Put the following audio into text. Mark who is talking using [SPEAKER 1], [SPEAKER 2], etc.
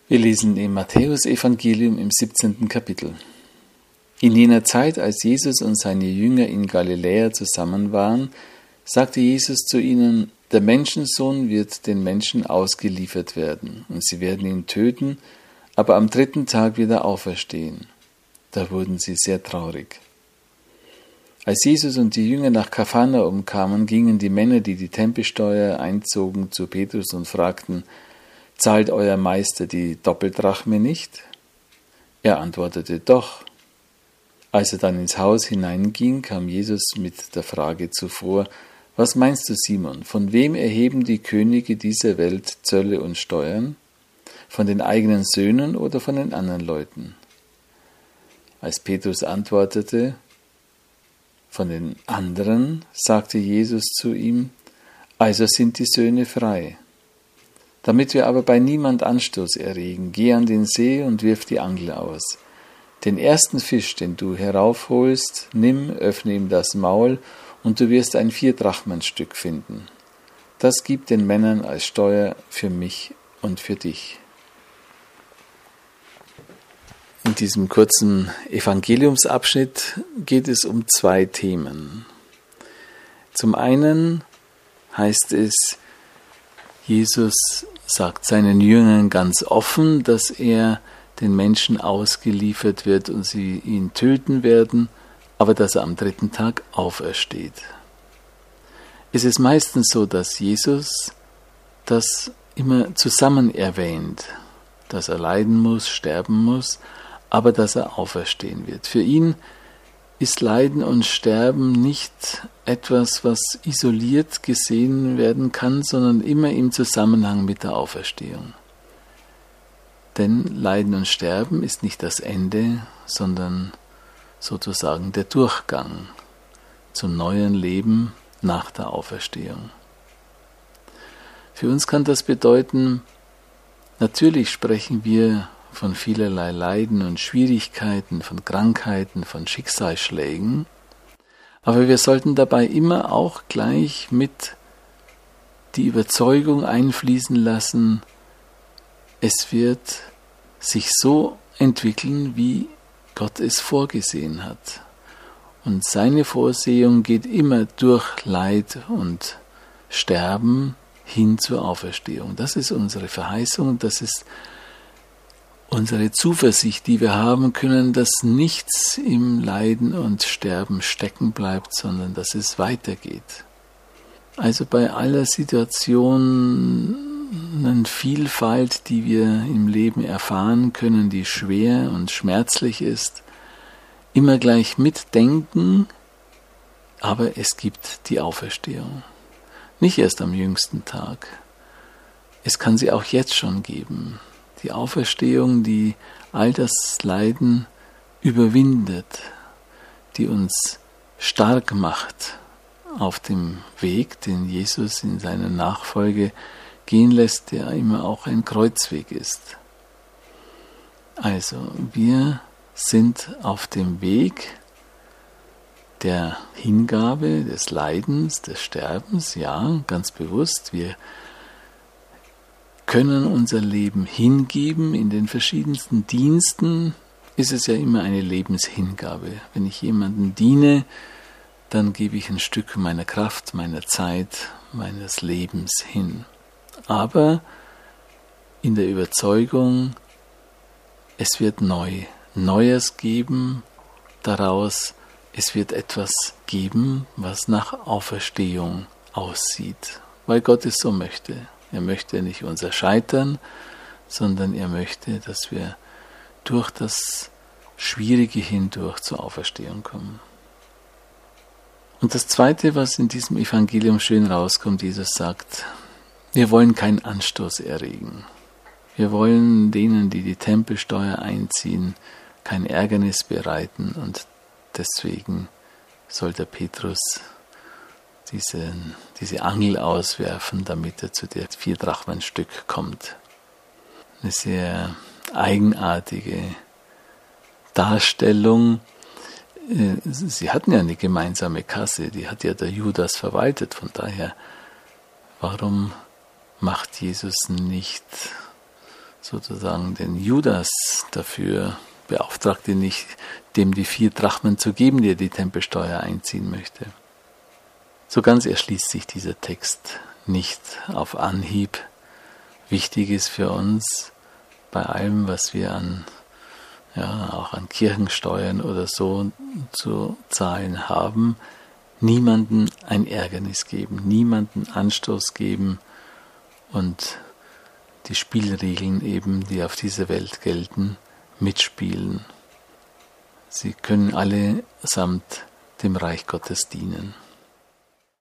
[SPEAKER 1] Wir lesen im Matthäusevangelium im 17. Kapitel. In jener Zeit, als Jesus und seine Jünger in Galiläa zusammen waren, sagte Jesus zu ihnen: Der Menschensohn wird den Menschen ausgeliefert werden, und sie werden ihn töten, aber am 3. Tag wieder auferstehen. Da wurden sie sehr traurig. Als Jesus und die Jünger nach Kapharnaum kamen, gingen die Männer, die die Tempelsteuer einzogen, zu Petrus und fragten: Zahlt euer Meister die Doppeldrachme nicht? Er antwortete: Doch. Als er dann ins Haus hineinging, kam Jesus mit der Frage zuvor: Was meinst du, Simon, von wem erheben die Könige dieser Welt Zölle und Steuern? Von den eigenen Söhnen oder von den anderen Leuten? Als Petrus antwortete: Von den anderen, sagte Jesus zu ihm: Also sind die Söhne frei. Damit wir aber bei niemand Anstoß erregen, geh an den See und wirf die Angel aus. Den ersten Fisch, den du heraufholst, nimm, öffne ihm das Maul, und du wirst ein 4-Drachmen-Stück finden. Das gib den Männern als Steuer für mich und für dich. In diesem kurzen Evangeliumsabschnitt geht es um 2 Themen. Zum einen heißt es, Jesus sagt seinen Jüngern ganz offen, dass er den Menschen ausgeliefert wird und sie ihn töten werden, aber dass er am 3. Tag aufersteht. Es ist meistens so, dass Jesus das immer zusammen erwähnt, dass er leiden muss, sterben muss, aber dass er auferstehen wird. Für ihn ist Leiden und Sterben nicht etwas, was isoliert gesehen werden kann, sondern immer im Zusammenhang mit der Auferstehung. Denn Leiden und Sterben ist nicht das Ende, sondern sozusagen der Durchgang zum neuen Leben nach der Auferstehung. Für uns kann das bedeuten, natürlich sprechen wir von vielerlei Leiden und Schwierigkeiten, von Krankheiten, von Schicksalsschlägen, aber wir sollten dabei immer auch gleich mit die Überzeugung einfließen lassen, es wird sich so entwickeln, wie Gott es vorgesehen hat. Und seine Vorsehung geht immer durch Leid und Sterben hin zur Auferstehung. Das ist unsere Verheißung, das ist unsere Zuversicht, die wir haben können, dass nichts im Leiden und Sterben stecken bleibt, sondern dass es weitergeht. Also bei aller Situationenvielfalt, die wir im Leben erfahren können, die schwer und schmerzlich ist, immer gleich mitdenken, aber es gibt die Auferstehung. Nicht erst am jüngsten Tag. Es kann sie auch jetzt schon geben. Die Auferstehung, die all das Leiden überwindet, die uns stark macht auf dem Weg, den Jesus in seiner Nachfolge gehen lässt, der immer auch ein Kreuzweg ist. Also, wir sind auf dem Weg der Hingabe, des Leidens, des Sterbens, ja, ganz bewusst. Wir können unser Leben hingeben. In den verschiedensten Diensten ist es ja immer eine Lebenshingabe. Wenn ich jemandem diene, dann gebe ich ein Stück meiner Kraft, meiner Zeit, meines Lebens hin. Aber in der Überzeugung, es wird Neues geben daraus, es wird etwas geben, was nach Auferstehung aussieht, weil Gott es so möchte. Er möchte nicht unser Scheitern, sondern er möchte, dass wir durch das Schwierige hindurch zur Auferstehung kommen. Und das Zweite, was in diesem Evangelium schön rauskommt, Jesus sagt, wir wollen keinen Anstoß erregen. Wir wollen denen, die die Tempelsteuer einziehen, kein Ärgernis bereiten, und deswegen soll der Petrus diese Angel auswerfen, damit er zu der 4-Drachmen-Stück kommt. Eine sehr eigenartige Darstellung. Sie hatten ja eine gemeinsame Kasse, die hat ja der Judas verwaltet, von daher, warum macht Jesus nicht sozusagen den Judas dafür beauftragte, nicht dem die 4 Drachmen zu geben, der die Tempelsteuer einziehen möchte. So ganz erschließt sich dieser Text nicht auf Anhieb. Wichtig ist für uns, bei allem, was wir auch an Kirchensteuern oder so zu zahlen haben, niemanden ein Ärgernis geben, niemanden Anstoß geben und die Spielregeln eben, die auf dieser Welt gelten, mitspielen. Sie können allesamt dem Reich Gottes dienen.